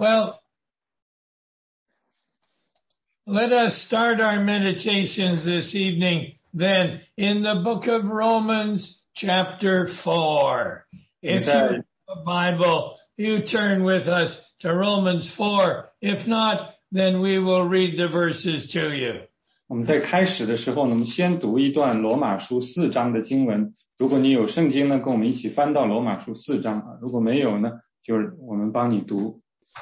Well, let us start our meditations this evening then in the book of Romans chapter 4. If you have a Bible, you turn with us to Romans 4. If not, then we will read the verses to you. 我们在开始的时候呢，我们先读一段罗马书4章的经文。如果你有圣经呢，跟我们一起翻到罗马书4章。如果没有呢，就是我们帮你读。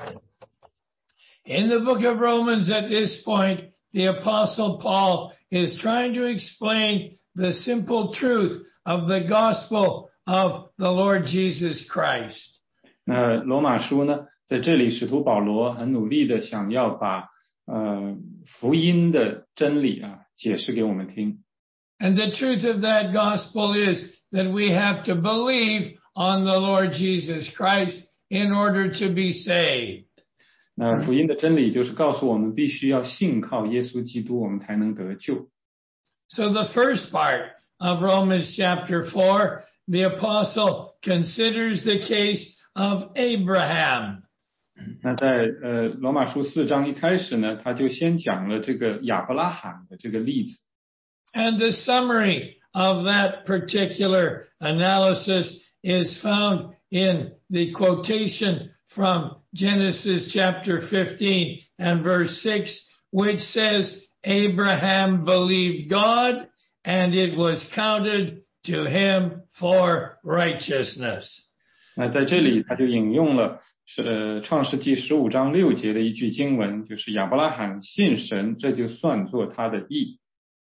In the book of Romans at this point, the Apostle Paul is trying to explain the simple truth of the gospel of the Lord Jesus Christ. 那罗马书呢，在这里使徒保罗很努力的想要把福音的真理解释给我们听。 And the truth of that gospel is that we have to believe on the Lord Jesus Christ in order to be saved. 那福音的真理就是告诉我们必须要信靠耶稣基督，我们才能得救。 So the first part of Romans chapter 4, the apostle considers the case of Abraham. 那在罗马书4章一开始呢，他就先讲了这个亚伯拉罕的这个例子。 And the summary of that particular analysis is found in the quotation from Genesis chapter 15 and verse 6, which says, Abraham believed God, and it was counted to him for righteousness. 那在这里他就引用了创世纪15章6节的一句经文，就是亚伯拉罕信神，这就算作他的义。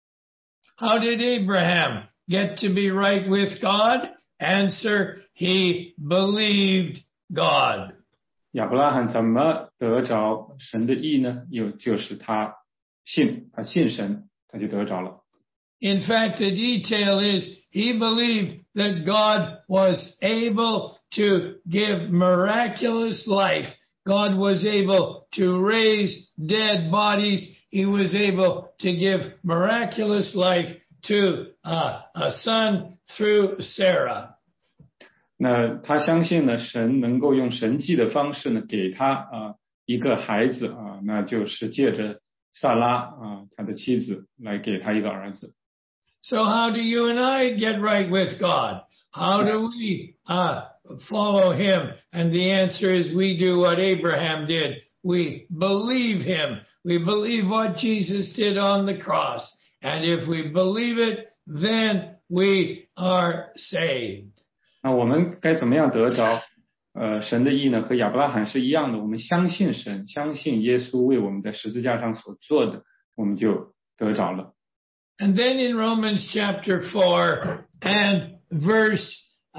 How did Abraham get to be right with God? Answer, he believed God. 亚伯拉罕怎么得着神的义呢？就是他信神，他就得着了。 In fact, the detail is he believed that God was able to give miraculous life. God was able to raise dead bodies. He was able to give miraculous life to a son through Sarah. 那他相信呢，神能够用神迹的方式呢，给他一个孩子那就是借着撒拉他的妻子来给他一个儿子。 So how do you and I get right with God? How do we follow him? And the answer is we do what Abraham did. We believe him. We believe what Jesus did on the cross. And if we believe it, then we are saved. 那我们该怎么样得着神的义呢？和亚伯拉罕是一样的，我们相信神，相信耶稣为我们在十字架上所做的，我们就得着了。 And then in Romans chapter 4 and verse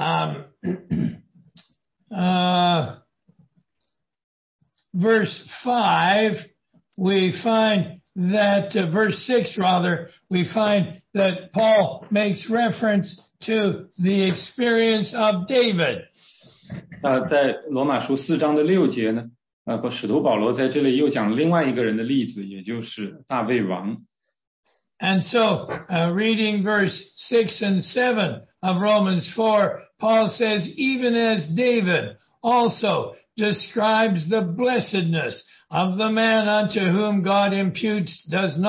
5, we find that verse 6 rather, we find that Paul makes reference to the experience of David. 在罗马书4章的6节呢，使徒保罗在这里又讲另外一个人的例子，也就是大卫王。 And so, reading verse 6 and 7 of Romans 4, Paul says, even as David also describes the blessedness of the man unto whom God imputes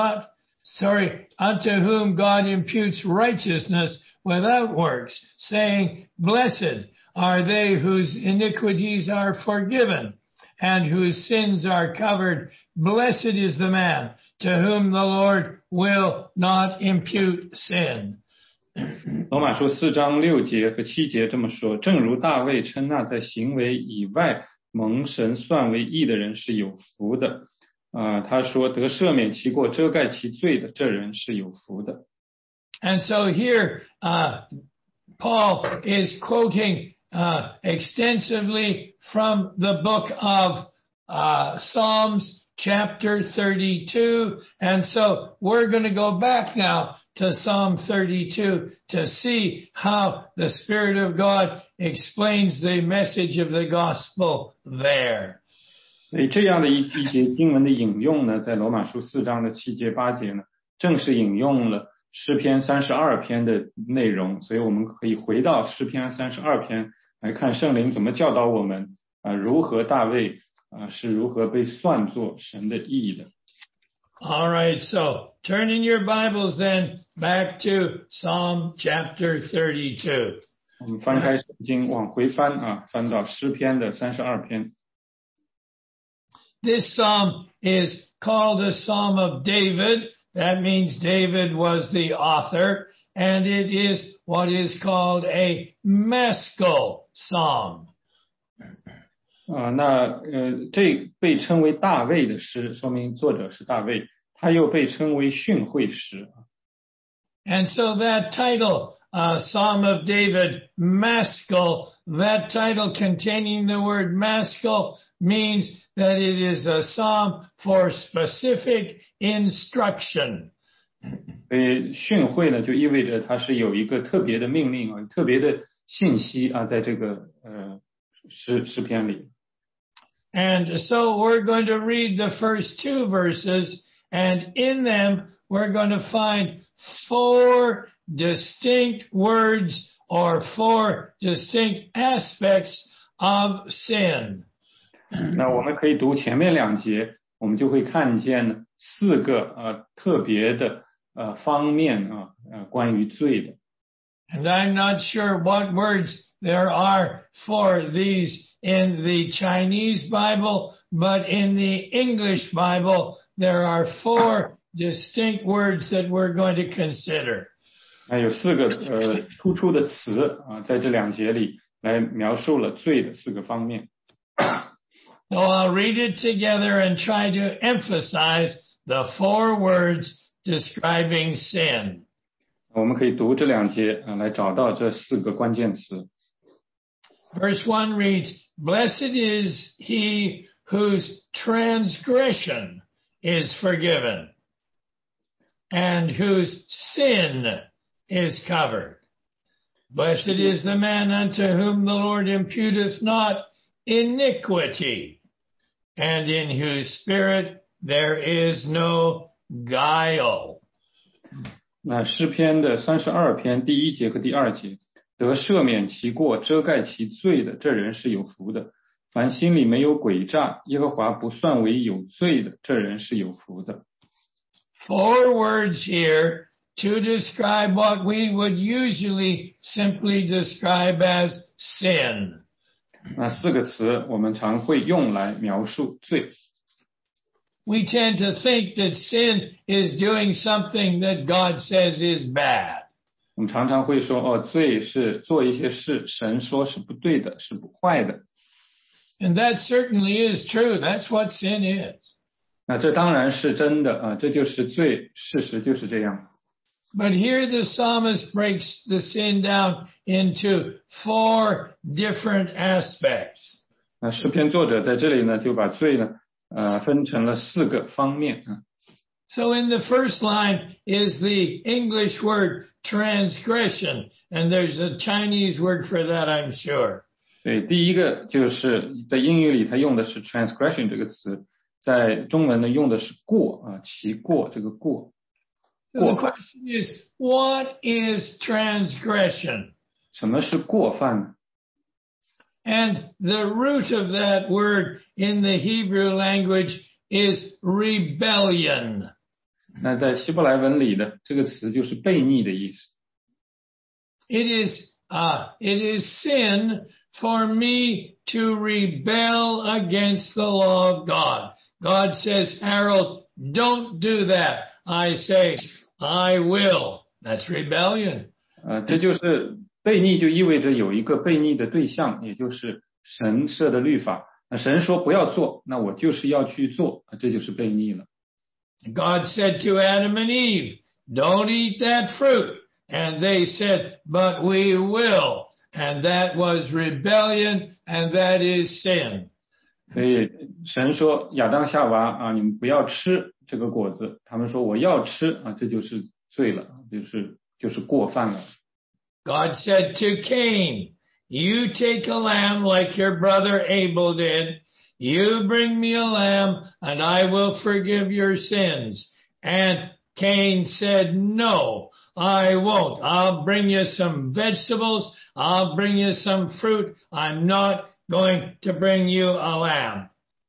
righteousness without works, saying, blessed are they whose iniquities are forgiven and whose sins are covered. Blessed is the man to whom the Lord will not impute sin. 罗马书4章6节和7节这么说，正如大卫称那在行为以外蒙神算为义的人是有福的。他说得赦免其过遮盖其罪的这人是有福的。 And so here Paul is quoting extensively from the book of Psalms chapter 32. And so we're going to go back now to Psalm 32 to see how the Spirit of God explains the message of the gospel there. 所以这样的一节经文的引用呢，在罗马书4章的7节8节呢，正是引用了诗篇32篇的内容。所以我们可以回到诗篇32篇来看圣灵怎么教导我们如何大卫是如何被算作神的义的。 All right, so turn in your Bibles then back to Psalm chapter 32. 我们翻开圣经往回翻翻到诗篇的32篇。 This psalm is called a Psalm of David. That means David was the author, and it is what is called a Maskil psalm. 这被称为大卫的诗，说明作者是大卫，他又被称为训诲诗。 And so that title, Psalm of David, Maskil, that title containing the word Maskil means that it is a psalm for specific instruction. 所以训诲呢，就意味着它是有一个特别的命令特别的信息在这个诗篇里。 And so we're going to read the first 2 verses, and in them we're going to find 4 distinct words or 4 distinct aspects of sin. 那我们可以读前面2节，我们就会看见4个特别的方面关于罪的。 And I'm not sure what words there are for these in the Chinese Bible, but in the English Bible, there are 4 distinct words that we're going to consider. 有4个突出的词在这2节里来描述了罪的4个方面。 So I'll read it together and try to emphasize the 4 words describing sin. 我们可以读这2节来找到这4个关键词。 Verse 1 reads, Blessed is he whose transgression is forgiven and whose sin is covered. Blessed is the man unto whom the Lord imputeth not iniquity, and in whose spirit there is no guile. 那诗篇的32篇第1节和第2节，得赦免其过、遮盖其罪的，这人是有福的。凡心里没有诡诈，耶和华不算为有罪的，这人是有福的。 4 words here to describe what we would usually simply describe as sin. 那4个词我们常会用来描述罪。 We tend to think that sin is doing something that God says is bad. 我们常常会说罪是做一些事，神说是不对的，是不坏的。 And that certainly is true. That's what sin is. 那这当然是真的这就是罪，事实就是这样。 But here the psalmist breaks the sin down into 4 different aspects. 那诗篇作者在这里呢，就把罪呢分成了4个方面。 So in the first line is the English word transgression, and there's a Chinese word for that, I'm sure. 对，第一个就是在英语里他用的是 transgression 这个词，在中文呢用的是过其过这个过。 So the question is, what is transgression? 什么是过犯呢？ And the root of that word in the Hebrew language is rebellion. 那在希伯来文里的这个词就是悖逆的意思。 It is sin for me to rebel against the law of God. God says, Harold, don't do that. I say, I will. That's rebellion. 这就是悖逆，就意味着有一个悖逆的对象，也就是神设的律法。那神说不要做，那我就是要去做，这就是悖逆了。 God said to Adam and Eve, don't eat that fruit. And they said, but we will. And that was rebellion, and that is sin. 所以神说亚当夏娃你们不要吃这个果子，他们说我要吃这就是罪了，就是过犯了。 God said to Cain, you take a lamb like your brother Abel did. You bring me a lamb and I will forgive your sins. And Cain said, no, I won't. I'll bring you some vegetables. I'll bring you some fruit. I'm not going to bring you a lamb.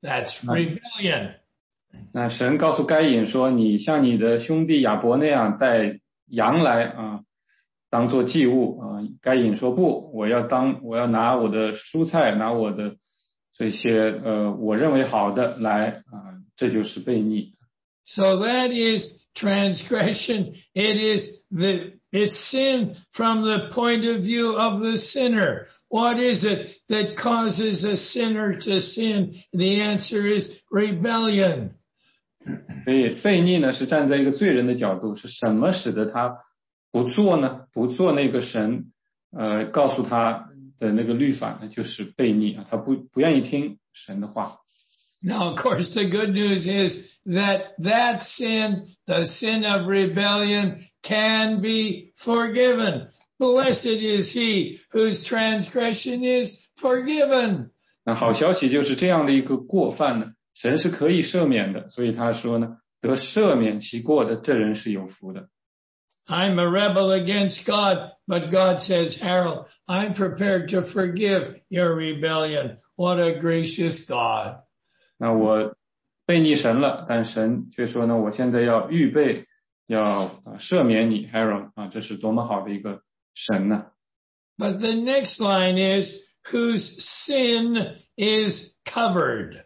That's rebellion. 那神告诉该隐说，你像你的兄弟亚伯那样带羊来当做祭物该隐说不，我要拿我的蔬菜，拿我的这些我认为好的来这就是悖逆。 So that is transgression. It's sin from the point of view of the sinner. What is it that causes a sinner to sin? The answer is rebellion. 所以悖逆呢是站在一个罪人的角度，是什么使得他不做呢？不做那个神告诉他的那个律法呢，就是悖逆他不愿意听神的话。 Now, of course, the good news is that sin, the sin of rebellion, can be forgiven. Blessed is he whose transgression is forgiven. 那好消息就是这样的一个过犯呢，神是可以赦免的，所以他说呢，得赦免其过的这人是有福的。 I'm a rebel against God, but God says, Harold, I'm prepared to forgive your rebellion. What a gracious God. 那我悖逆神了，但神却说呢，我现在要预备要赦免你 Harold 这是多么好的一个神呢。 But the next line is, whose sin is covered.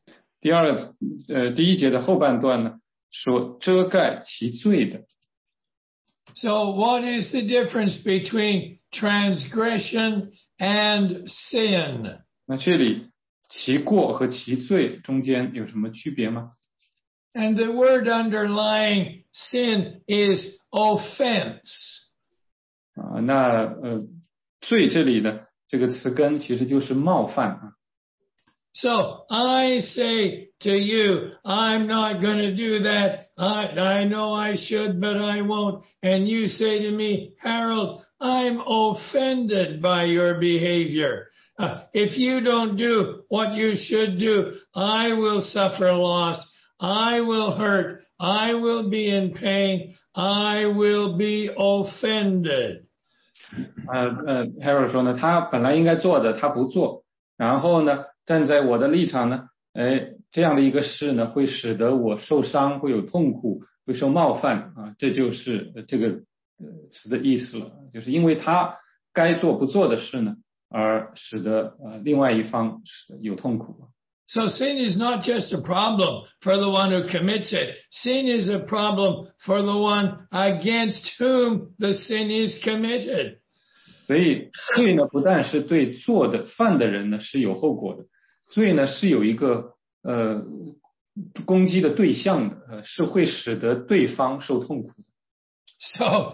第一节的后半段呢，说遮盖其罪的。 So what is the difference between transgression and sin? 那这里其过和其罪中间有什么区别吗？ And the word underlying sin is offense. 罪这里的这个词根其实就是冒犯 So I say to you, I'm not going to do that. I know I should, but I won't. And you say to me, Harold, I'm offended by your behavior. If you don't do what you should do, I will suffer loss. I will hurt. I will be in pain. I will be offended. Harold 说呢，他本来应该做的他不做，然后呢，站在我的立场呢，这样的一个事呢，会使得我受伤，会有痛苦，会受冒犯这就是这个词的意思了，就是因为他该做不做的事呢，而使得另外一方有痛苦。 So sin is not just a problem for the one who commits it. Sin is a problem for the one against whom the sin is committed. 所以罪呢，不但是对犯的人呢是有后果的，罪呢是有一个攻击的对象的，是会使得对方受痛苦的。 So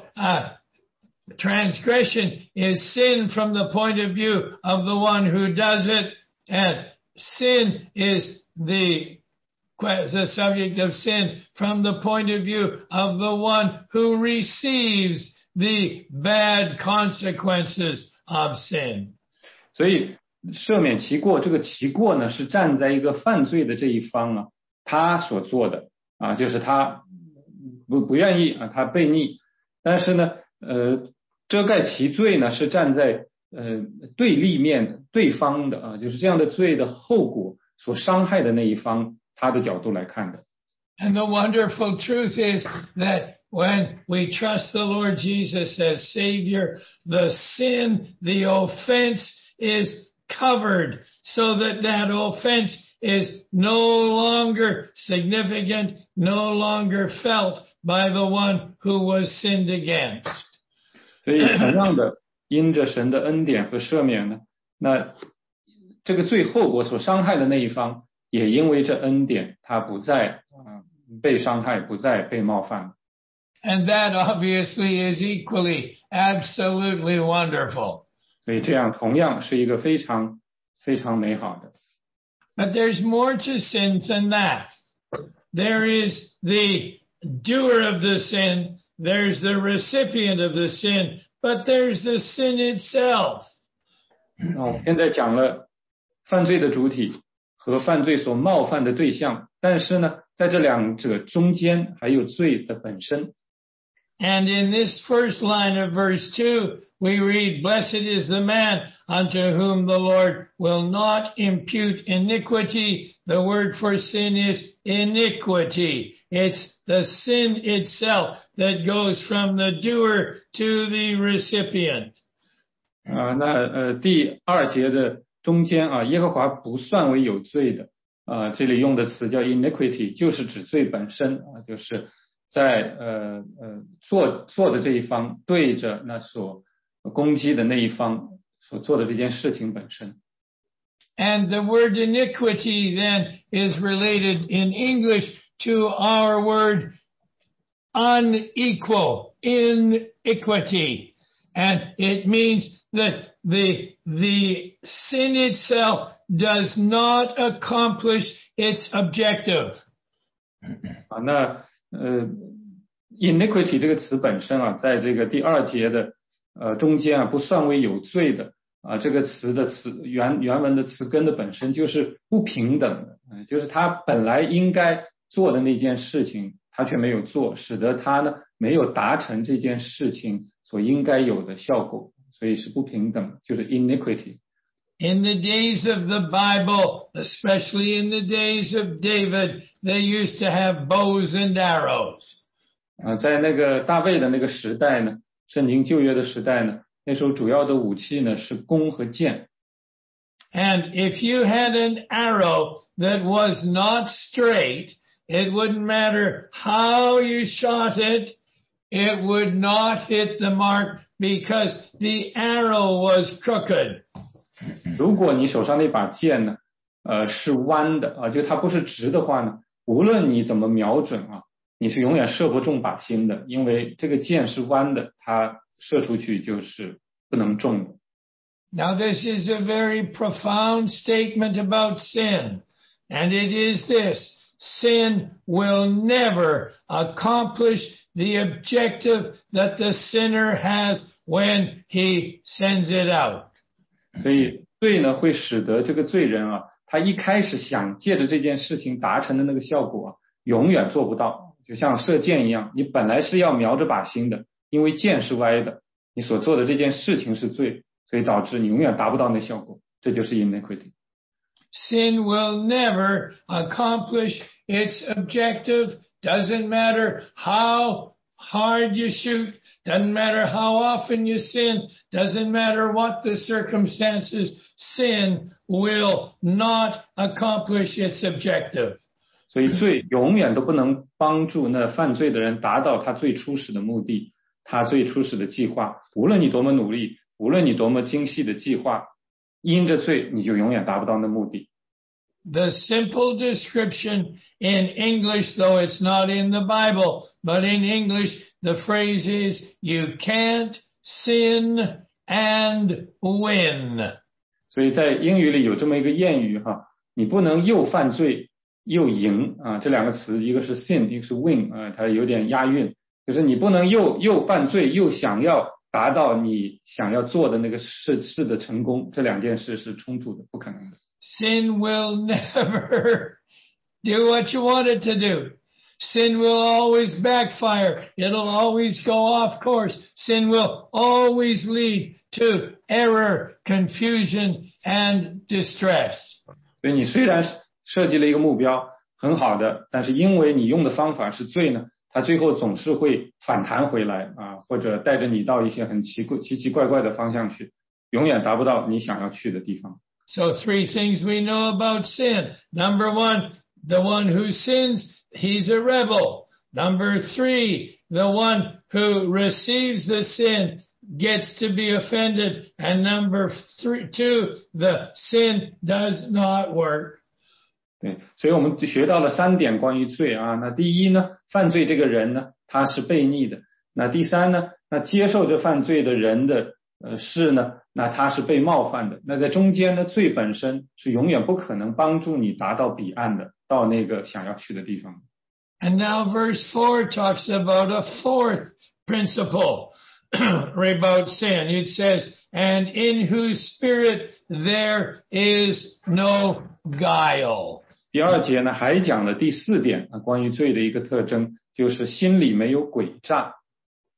transgression is sin from the point of view of the one who does it, and sin is the subject of sin from the point of view of the one who receives the bad consequences of sin. 所以赦免其过，这个其过呢是站在一个犯罪的这一方他所做的就是他不愿意他悖逆，但是呢遮盖其罪呢是站在对立面对方的就是这样的罪的后果所伤害的那一方他的角度来看的。 And the wonderful truth is that when we trust the Lord Jesus as Savior, the sin, the offense is covered so that offense is no longer significant, no longer felt by the one who was sinned against. 所以同样的因着神的恩典和赦免呢，那这个罪后果所伤害的那一方也因为这恩典他不再被伤害，不再被冒犯。 And that obviously is equally, absolutely wonderful. 所以这样同样是一个非常非常美好的。 But there's more to sin than that. There is the doer of the sin, there's the recipient of the sin, but there's the sin itself. 我现在讲了犯罪的主体和犯罪所冒犯的对象，但是呢，在这两者中间还有罪的本身。 And in this first line of verse 2, we read, Blessed is the man unto whom the Lord will not impute iniquity. The word for sin is iniquity. It's the sin itself that goes from the doer to the recipient. 第二节的中间耶和华不算为有罪的这里用的词叫 iniquity， 就是指罪本身就是在做的这一方对着那所攻击的那一方所做的这件事情本身。 And the word iniquity then is related in English to our word unequal, iniquity. And it means that the sin itself does not accomplish its objective. Iniquity 这个词本身在这个第二节的中间不算为有罪的这个词的原文的词根的本身就是不平等的，就是他本来应该做的那件事情他却没有做，使得他呢没有达成这件事情所应该有的效果，所以是不平等，就是 iniquity。 In the days of the Bible, especially in the days of David, they used to have bows and arrows. 在那个大卫的那个时代呢，圣经旧约的时代呢，那时候主要的武器呢是弓和箭。 And if you had an arrow that was not straight, it wouldn't matter how you shot it, it would not hit the mark because the arrow was crooked. 如果你手上那把剑呢是弯的就它不是直的话呢，无论你怎么瞄准你是永远射不中靶心的，因为这个箭是弯的，它射出去就是不能中的。 Now this is a very profound statement about sin, and it is this: sin will never accomplish the objective that the sinner has when he sends it out. 所以罪呢会使得这个罪人他一开始想借着这件事情达成的那个效果永远做不到，就像射箭一样，你本来是要瞄着靶心的，因为箭是歪的，你所做的这件事情是罪，所以导致你永远达不到那效果，这就是 iniquity。 Sin will never accomplish its objective. Doesn't matter how hard you shoot, doesn't matter how often you sin, doesn't matter what the circumstances, sin will not accomplish its objective. 所以罪永远都不能帮助那犯罪的人达到他最初始的目的，他最初始的计划，无论你多么努力，无论你多么精细的计划，因着罪你就永远达不到那目的。 The simple description in English, though it's not in the Bible, but in English, the phrase is, you can't sin and win. 所以在英语里有这么一个谚语你不能又犯罪又赢这两个词，一个是 sin， 一个是 win 它有点押韵，就是你不能又犯罪又想要达到你想要做的那个事的成功，这两件事是冲突的，不可能的。 Sin will never do what you want it to do. Sin will always backfire. It'll always go off course. Sin will always lead to error, confusion, and distress. 所以你虽然设计了一个目标很好的，但是因为你用的方法是罪呢，它最后总是会反弹回来或者带着你到一些很奇奇怪怪的方向去，永远达不到你想要去的地方。 So 3 things we know about sin. Number 1, the one who sins, he's a rebel. Number 3, the one who receives the sin gets to be offended. And number 2, the sin does not work. 对，所以我们学到了3点关于罪那第一呢，犯罪这个人呢，他是悖逆的。那第3呢，那接受这犯罪的人的事呢，那他是被冒犯的。那在中间呢，罪本身是永远不可能帮助你达到彼岸的，到那个想要去的地方。 And now verse 4 talks about a 4th principle about sin. It says, and in whose spirit there is no guile. 第2节呢，还讲了第4点关于罪的一个特征，就是心里没有诡诈。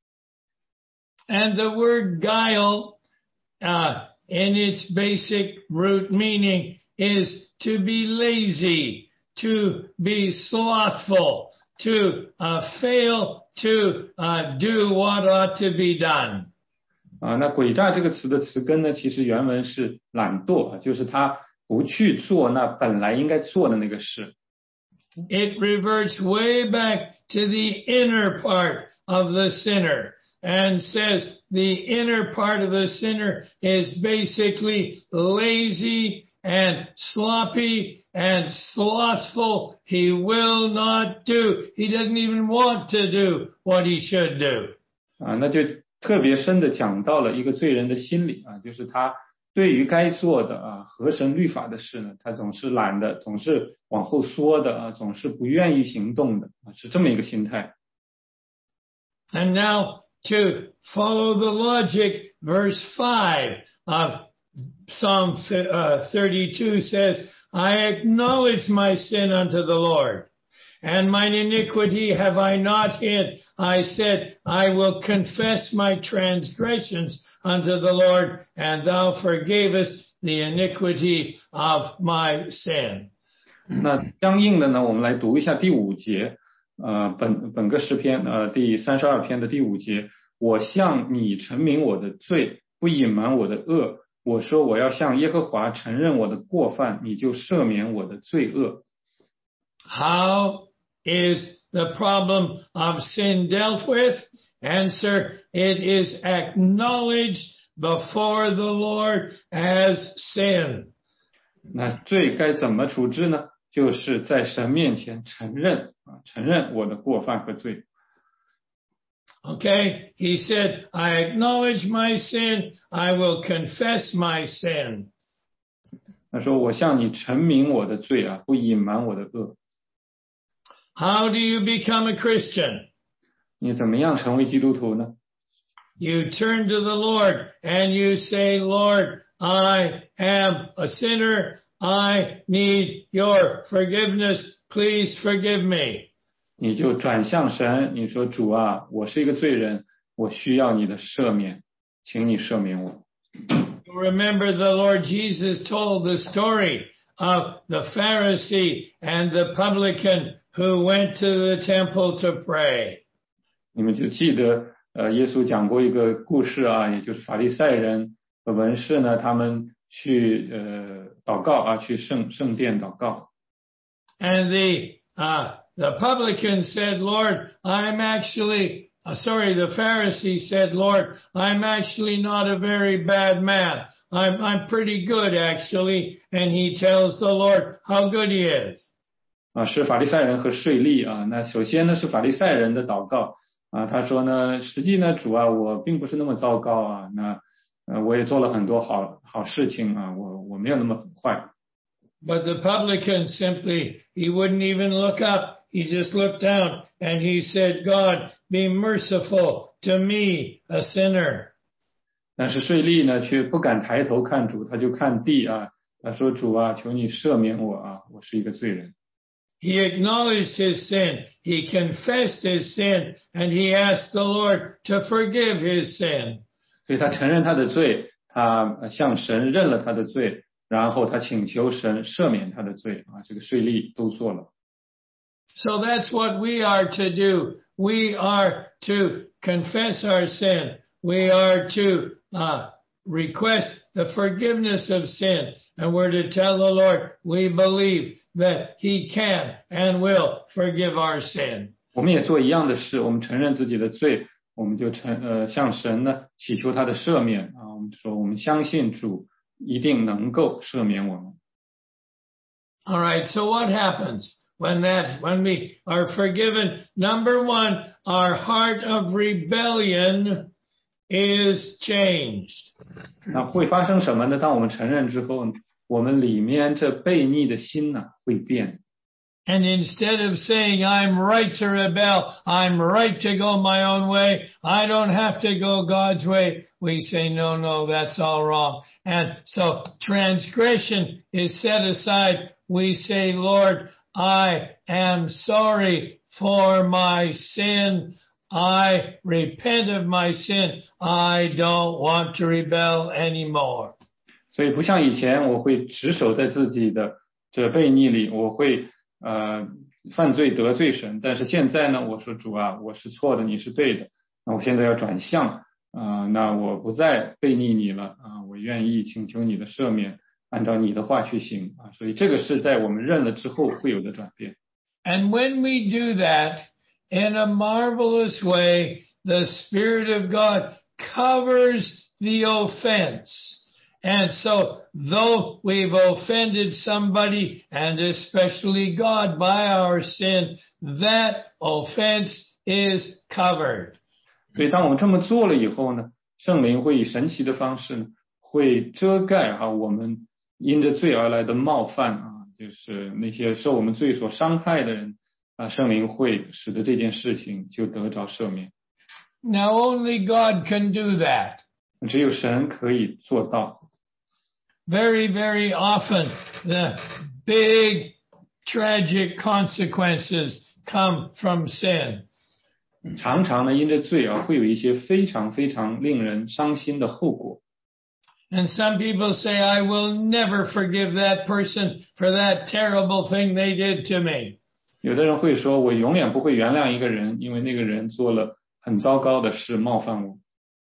And the word guile, in its basic root meaning is to be lazy, to be slothful, to fail to do what ought to be done. 那诡诈这个词的词根呢，其实原文是懒惰，就是他不去做那本来应该做的那个事。 It reverts way back to the inner part of the sinner and says the inner part of the sinner is basically lazy and sloppy and slothful. He will not do. He doesn't even want to do what he should do. 那就特别深的讲到了一个罪人的心理就是他对于该做的合神律法的事呢，他总是懒的，总是往后缩的总是不愿意行动的是这么一个心态。 And now to follow the logic, verse 5 of Psalm 32 says, I acknowledge my sin unto the Lord, and mine iniquity have I not hid. I said, I will confess my transgressions unto the Lord, and thou forgavest the iniquity of my sin. 那相应的呢，我们来读一下第5节，本个诗篇第32篇的第5节，我向你陈明我的罪，不隐瞒我的恶。我说我要向耶和华承认我的过犯，你就赦免我的罪恶。 How is the problem of sin dealt with? Answer, it is acknowledged before the Lord as sin. 那罪该怎么处置呢？就是在神面前承认我的过犯和罪。 Okay, he said, I acknowledge my sin, I will confess my sin. 他说我向你陈明我的罪不隐瞒我的恶。 How do you become a Christian? 你怎么样成为基督徒呢？ You turn to the Lord and you say, Lord, I am a sinner. I need your forgiveness. Please forgive me. 你就转向神，你说主我是一个罪人，我需要你的赦免，请你赦免我。 Remember the Lord Jesus told the story of the Pharisee and the publican who went to the temple to pray. 你们就记得耶稣讲过一个故事也就是法利赛人和文士呢，他们去祷告去圣殿祷告。 And the publican said, Lord, the Pharisee said, Lord, I'm actually not a very bad man. I'm pretty good actually. And he tells the Lord how good he is. 是法利赛人和税吏那首先呢是法利赛人的祷告他说呢，实际呢主我并不是那么糟糕那我也做了很多好事情我没有那么坏。 But the publican simply, he wouldn't even look up. He just looked down and he said, God, be merciful to me, a sinner. 但是税吏呢却不敢抬头看主，他就看地他说主求你赦免我我是一个罪人。 He acknowledged his sin. He confessed his sin and he asked the Lord to forgive his sin. 所以他承认他的罪，他向神认了他的罪，然后他请求神赦免他的罪这个税吏都做了。 So that's what we are to do. We are to confess our sin. We are to request the forgiveness of sin. And we're to tell the Lord we believe that He can and will forgive our sin. 我们也做一样的事，我们承认自己的罪，我们就向神呢祈求他的赦免我们说我们相信主一定能够赦免我们。 All right, so what happens when we are forgiven? Number one, our heart of rebellion is changed. 那会发生什么呢？当我们承认之后，我们里面这悖逆的心会变。 And instead of saying, I'm right to rebel, I'm right to go my own way, I don't have to go God's way, we say, no, that's all wrong. And so transgression is set aside. We say, Lord, I am sorry for my sin. I repent of my sin. I don't want to rebel anymore. 所以不像以前，我会持守在自己的这悖逆里，我会犯罪得罪神。但是现在呢，我说主啊，我是错的，你是对的。那我现在要转向那我不再悖逆你了我愿意请求你的赦免，按照你的话去行所以这个是在我们认了之后会有的转变。 And when we do that, in a marvelous way, the Spirit of God covers the offense. And so, though we've offended somebody, and especially God, by our sin, that offense is covered. 所以当我们这么做了以后呢，圣灵会以神奇的方式呢，会遮盖我们因着罪而来的冒犯就是那些受我们罪所伤害的人圣灵会使得这件事情就得着赦免。 Now only God can do that. 只有神可以做到。 Very, very often, the big tragic consequences come from sin. 常常呢，因着罪会有一些非常非常令人伤心的后果。 And some people say, I will never forgive that person for that terrible thing they did to me. 有的人会说，我永远不会原谅一个人，因为那个人做了很糟糕的事，冒犯我。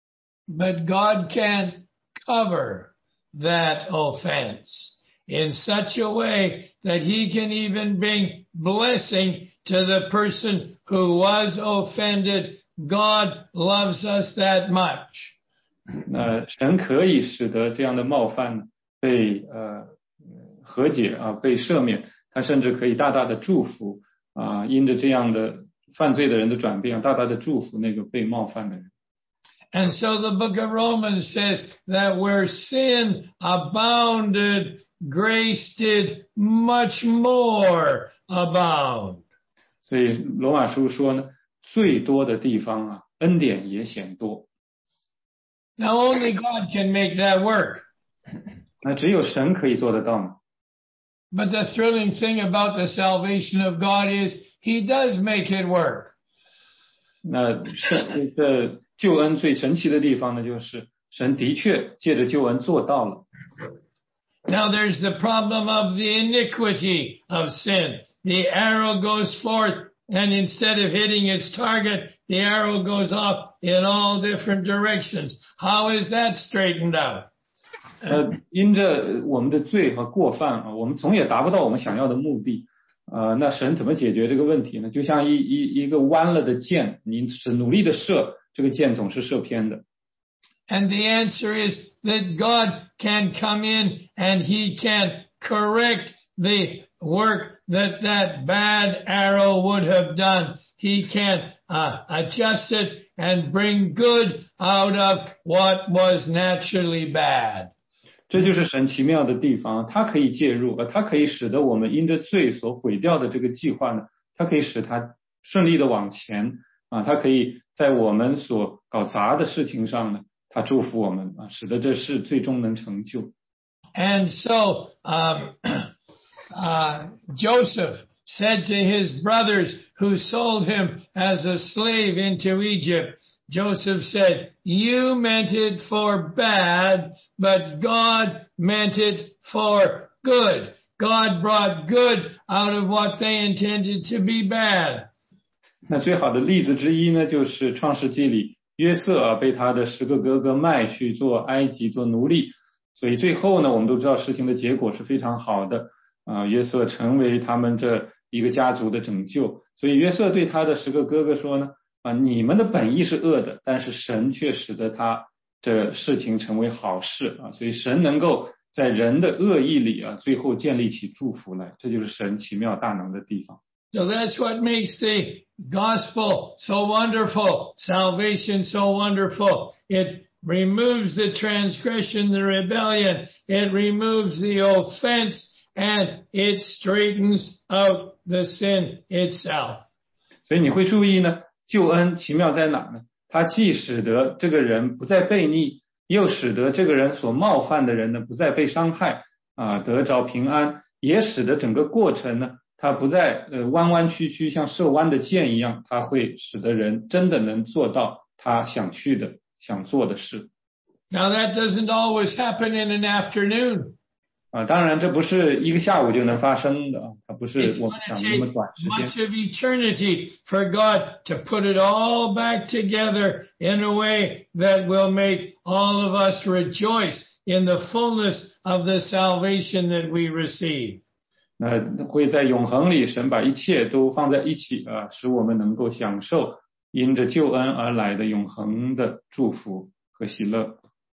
But God can cover that offense in such a way that he can even bring blessing to the person who was offended. God loves us that much. 神可以使得这样的冒犯被和解被赦免，他甚至可以大大的祝福因着这样的犯罪的人的转变，大大的祝福那个被冒犯的人。 And so the book of Romans says that where sin abounded, grace did much more abound. 所以罗马书说呢，最多的地方恩典也显多。 Now only God can make that work. 那只有神可以做得到呢。 But the thrilling thing about the salvation of God is He does make it work. 那这救恩最神奇的地方呢，就是神的确借着救恩做到了。 Now there's the problem of the iniquity of sin. The arrow goes forth, and instead of hitting its target, the arrow goes off in all different directions. How is that straightened out? 因着我们的罪和过犯我们总也达不到我们想要的目的那神怎么解决这个问题呢？就像一个弯了的箭，你是努力的射，这个箭总是射偏的。 And the answer is that God can come in and He can correct the work that bad arrow would have done. He can adjust it and bring good out of what was naturally bad. 这就是神奇妙的地方，他可以介入他可以使得我们因着罪所毁掉的这个计划呢，他可以使它顺利的往前他可以在我们所搞砸的事情上呢，他祝福我们使得这事最终能成就。 And so Joseph said to his brothers who sold him as a slave into Egypt, Joseph said, you meant it for bad, but God meant it for good. God brought good out of what they intended to be bad. 那最好的例子之一呢，就是创世纪里约瑟被他的10个哥哥卖去做埃及做奴隶，所以最后呢，我们都知道事情的结果是非常好的约瑟成为他们这一个家族的拯救。所以约瑟对他的10个哥哥说呢你们的本意是恶的，但是神却使得他这事情成为好事所以神能够在人的恶意里最后建立起祝福来，这就是神奇妙大能的地方。 So that's what makes the gospel so wonderful, salvation so wonderful. It removes the transgression, the rebellion. It removes the offense, and it straightens out the sin itself. 所以你会注意呢，救恩奇妙在哪呢？它既使得这个人不再悖逆，又使得这个人所冒犯的人呢不再被伤害得着平安，也使得整个过程呢它不再弯弯曲曲，像射弯的箭一样，它会使得人真的能做到他想去的、想做的事。 Now that doesn't always happen in an afternoon. 当然这不是一个下午就能发生的，它不是 It's 我 going 们 to 想的那么 take 短时间。 much of eternity for God to put it all back together in a way that will make all of us rejoice in the fullness of the salvation that we receive. 会在永恒里，神把一切都放在一起使我们能够享受因着救恩而来的永恒的祝福和喜乐。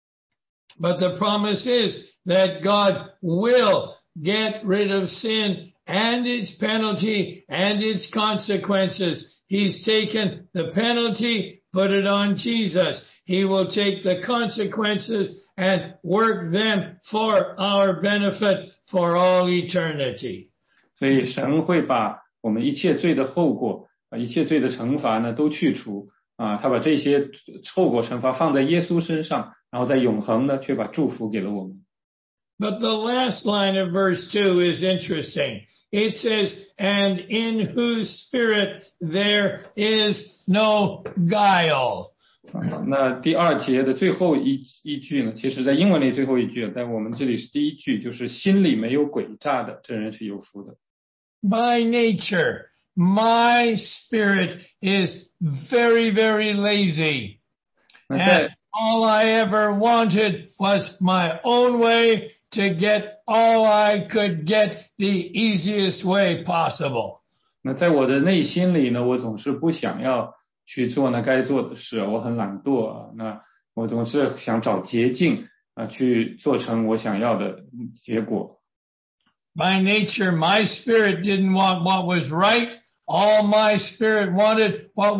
But the promise is that God will get rid of sin and its penalty and its consequences. He's taken the penalty, put it on Jesus. He will take the consequences and work them for our benefit for all eternity. 所以神会把我们一切罪的后果一切罪的惩罚呢都去除他把这些后果惩罚放在耶稣身上，然后在永恒呢却把祝福给了我们。 But the last line of verse 2 is interesting. It says, and in whose spirit there is no guile. 那第二节的最后一句呢，其实在英文里最后一句，在我们这里是第一句，就是心里没有诡诈的，这人是有福的。 By nature, my spirit is very, very lazy. And all I ever wanted was my own way to get all I could get the easiest way possible. 那在我的内心里呢，我总是不想要去做那该做的事，我很懒惰那我总是想找捷径去做成我想要的结果。 By nature, my spirit didn't want what was right. All my spirit wanted what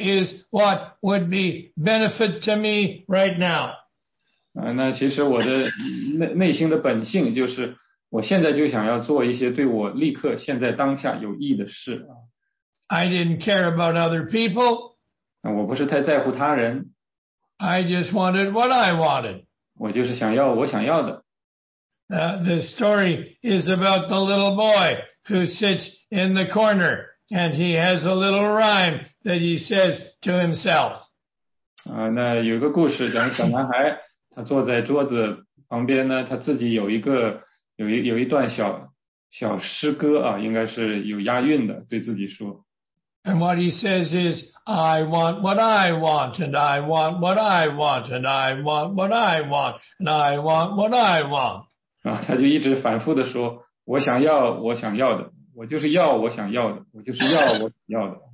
would be benefit to me right now. 那其实我的内心的本性就是我现在就想要做一些对我立刻现在当下有益的事。 I didn't care about other people. 我不是太在乎他人。 I just wanted what I wanted. 我就是想要我想要的。 The story is about the little boy who sits in the corner and he has a little rhyme that he says to himself. 那有一个故事讲小男孩他坐在桌子旁边呢，他自己有一段小诗歌应该是有押韵的，对自己说。 And what he says is, I want what I want, and I want what I want, and I want what I want, and I want what I want. 他就一直反复的说，我想要我想要的，我就是要我想要的，我就是要我想要的。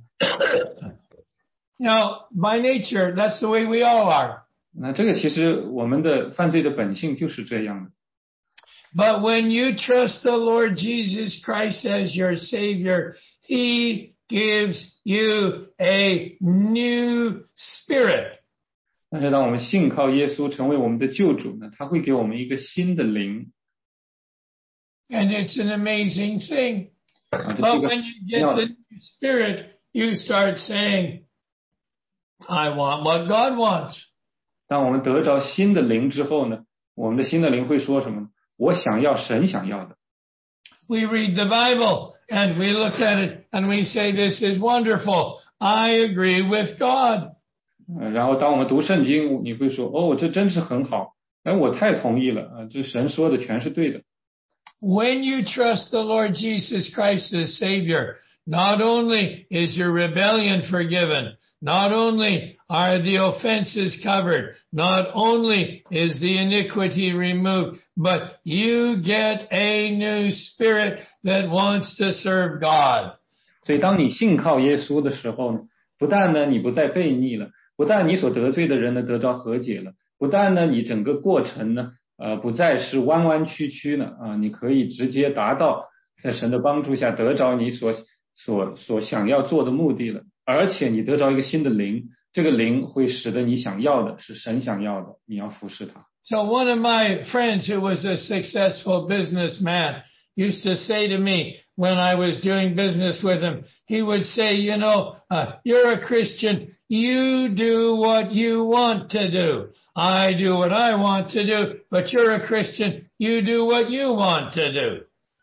Now, by nature, that's the way we all are. 那这个其实我们的犯罪的本性就是这样的。 But when you trust the Lord Jesus Christ as your Savior, He gives you a new spirit. 但是当我们信靠耶稣成为我们的救主呢，他会给我们一个新的灵。 And it's an amazing thing. But when you get the new spirit, you start saying, I want what God wants. 当我们得着新的灵之后呢，我们的新的灵会说什么呢？我想要神想要的。 We read the Bible and we look at it and we say, this is wonderful. I agree with God. 然后当我们读圣经，你会说，这真是很好，我太同意了这神说的全是对的。 When you trust the Lord Jesus Christ as Savior, not only is your rebellion forgiven, not only are the offenses covered, not only is the iniquity removed, but you get a new spirit that wants to serve God. 所以当你信靠耶稣的时候呢，不但呢你不再悖逆了，不但你所得罪的人呢得着和解了，不但呢你整个过程呢不再是弯弯曲曲呢你可以直接达到在神的帮助下得着你所想要做的目的了，而且你得着一个新的灵，这个灵会使得你想要的是神想要的，你要服侍他。 So one of my friends who was a successful businessman used to say to me when I was doing business with him, he would say, you're a Christian, you do what you want to do. I do what I want to do, but you're a Christian, you do what you want to do.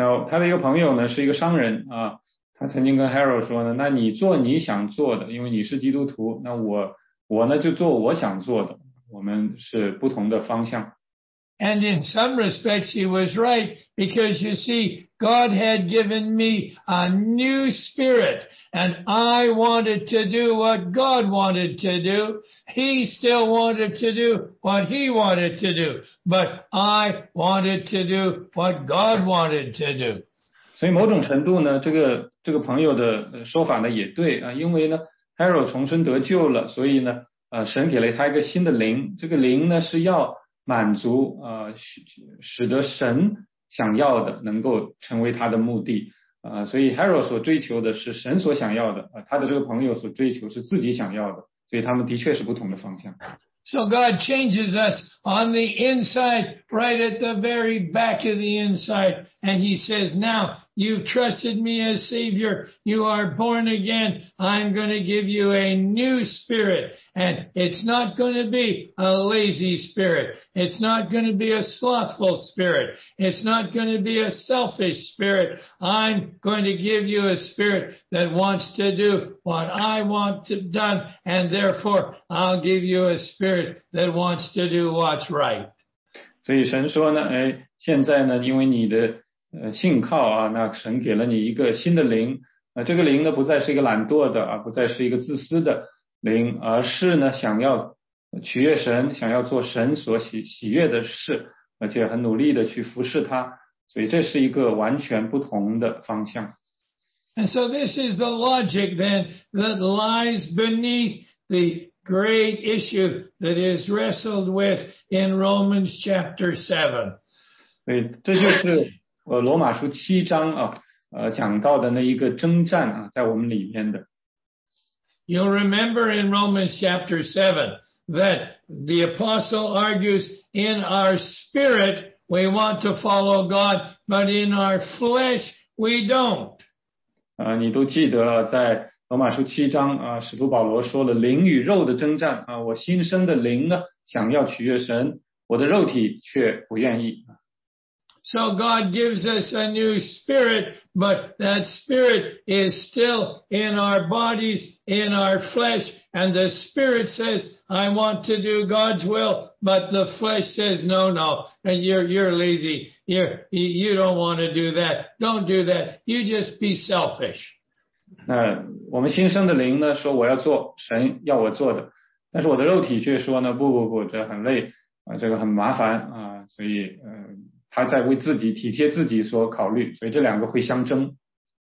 然后他的一个朋友呢是一个商人啊，他曾经跟 Harold 说呢，那你做你想做的，因为你是基督徒，那我呢就做我想做的，我们是不同的方向。 And in some respects, he was right, because you see, God had given me a new spirit, and I wanted to do what God wanted to do. He still wanted to do what he wanted to do, but I wanted to do what God wanted to do. 所以某种程度呢，这个朋友的说法呢也对啊，因为呢 Harold 重生得救了，所以呢神给了他一个新的灵，这个灵呢是要满足使得神想要的能够成为他的目的所以 Harold 所追求的是神所想要的他的这个朋友所追求是自己想要的，所以他们的确是不同的方向。 So God changes us on the inside, right at the very back of the inside. And he says, now you've trusted me as Savior. You are born again. I'm going to give you a new spirit. And it's not going to be a lazy spirit. It's not going to be a slothful spirit. It's not going to be a selfish spirit. I'm going to give you a spirit that wants to do what I want to done. And therefore, I'll give you a spirit that wants to do what's right. 所以神说呢，现在呢，因为你的信靠啊，那神给了你一个新的灵，这个灵呢不再是一个懒惰的不再是一个自私的灵，而是呢想要取悦神，想要做神所喜悦的事，而且很努力的去服侍他，所以这是一个完全不同的方向。 And so this is the logic then that lies beneath the great issue that is wrestled with in Romans chapter 7. 所以这就是罗马书7章讲到的那一个征战在我们里面的。 You'll remember in Romans chapter 7 that the apostle argues in our spirit we want to follow God, but in our flesh we don't. 你都记得在罗马书7章使徒保罗说了灵与肉的征战我新生的灵呢想要取悦神，我的肉体却不愿意。 So God gives us a new spirit, but that spirit is still in our bodies, in our flesh, and the spirit says, I want to do God's will, but the flesh says, no, and you're lazy. You don't want to do that. Don't do that. You just be selfish. 我们新生的灵呢说我要做神要我做的，但是我的肉体却说呢不，这很累这个很麻烦所以他在为自己体贴自己所考虑，所以这两个会相争。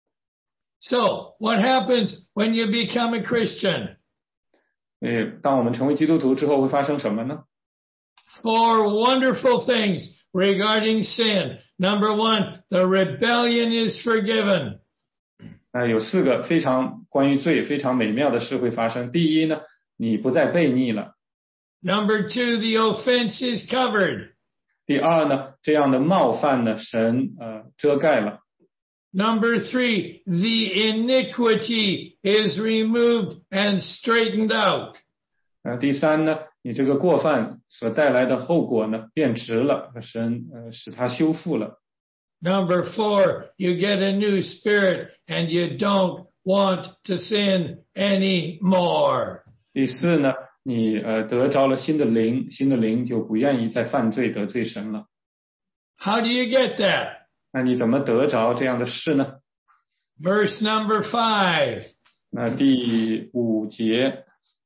So what happens when you become a Christian? 当我们成为基督徒之后会发生什么呢？ Four wonderful things regarding sin. Number one, the rebellion is forgiven. 有4个非常关于罪非常美妙的事会发生。第一呢，你不再悖逆了。 Number two, the offense is covered. 第二呢，这样的冒犯呢，神遮盖了。 Number three, the iniquity is removed and straightened out. 第三呢，你这个过犯所带来的后果呢，变直了，神使它修复了。 Number four, you get a new spirit and you don't want to sin anymore. 第四呢，你得着了新的灵，新的灵就不愿意再犯罪得罪神了。 How do you get that? 那你怎么得着这样的事呢？ Verse number 5. 那第5节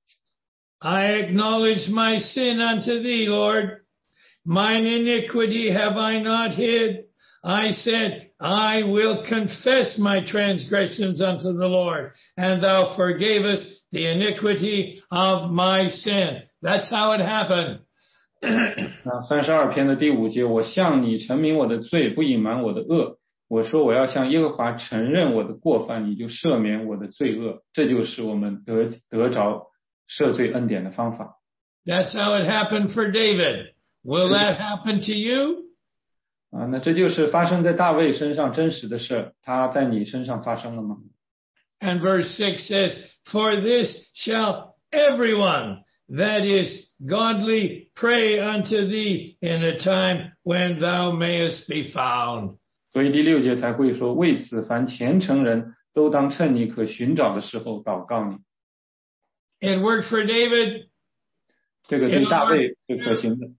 I acknowledge my sin unto thee, Lord. Mine iniquity have I not hid. I said, I will confess my transgressions unto the Lord, and thou forgavest the iniquity of my sin. That's how it happened. 32篇的第5节，我向你陈明我的罪，不隐瞒我的恶。我说我要向耶和华承认我的过犯，你就赦免我的罪恶。这就是我们得着赦罪恩典的方法。 That's how it happened for David. Will that happen to you? 那这就是发生在大卫身上真实的事，他在你身上发生了吗？ And verse 6 says, For this shall everyone that is godly pray unto thee in a time when thou mayest be found. 所以第6节才会说，为此凡虔诚人都当趁你可寻找的时候祷告你。 It worked for David. 这个对大卫是可行的。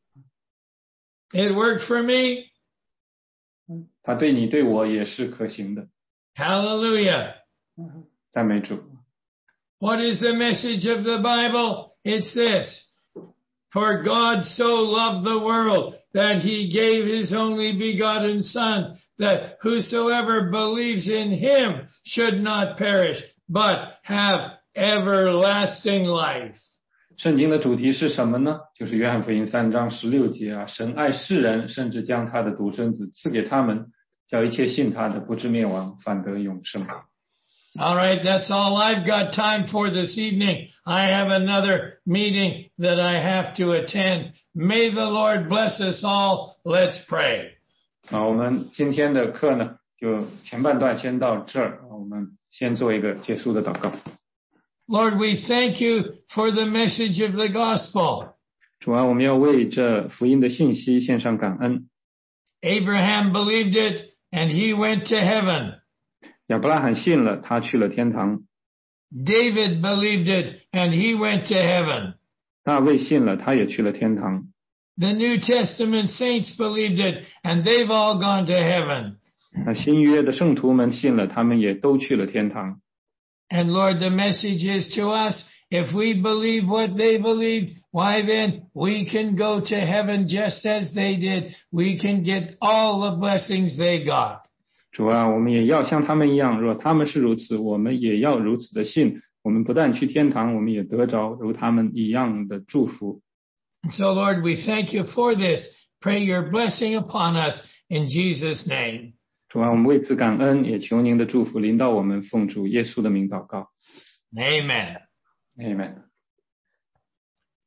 It worked for me. 他对你对我也是可行的。 Hallelujah. 赞美主。 What is the message of the Bible? It's this. For God so loved the world that he gave his only begotten Son, that whosoever believes in him should not perish, but have everlasting life. 圣经的主题是什么呢？就是约翰福音3章16节啊，神爱世人，甚至将他的独生子赐给他们，叫一切信他的不至灭亡，反得永生。 All right, that's all I've got time for this evening. I have another meeting that I have to attend. May the Lord bless us all. Let's pray. 我们今天的课呢，就前半段先到这儿，我们先做一个结束的祷告。 Lord, we thank you for the message of the gospel. 主啊，我们要为这福音的信息献上感恩。 Abraham believed it, and he went to heaven. 亚伯拉罕信了，他去了天堂。 David believed it, and he went to heaven. 大卫信了，他也去了天堂。 The New Testament saints believed it, and they've all gone to heaven. 新约的圣徒们信了，他们也都去了天堂。 And Lord, the message is to us, if we believe what they believed, why then we can go to heaven just as they did. We can get all the blessings they got. 主啊，我们也要像他们一样，若他们是如此，我们也要如此的信。我们不但去天堂，我们也得着如他们一样的祝福。 So Lord, we thank you for this. Pray your blessing upon us in Jesus' name. 主啊，我们为此感恩，也求您的祝福临到我们，奉主耶稣的名祷告。 Amen. Amen.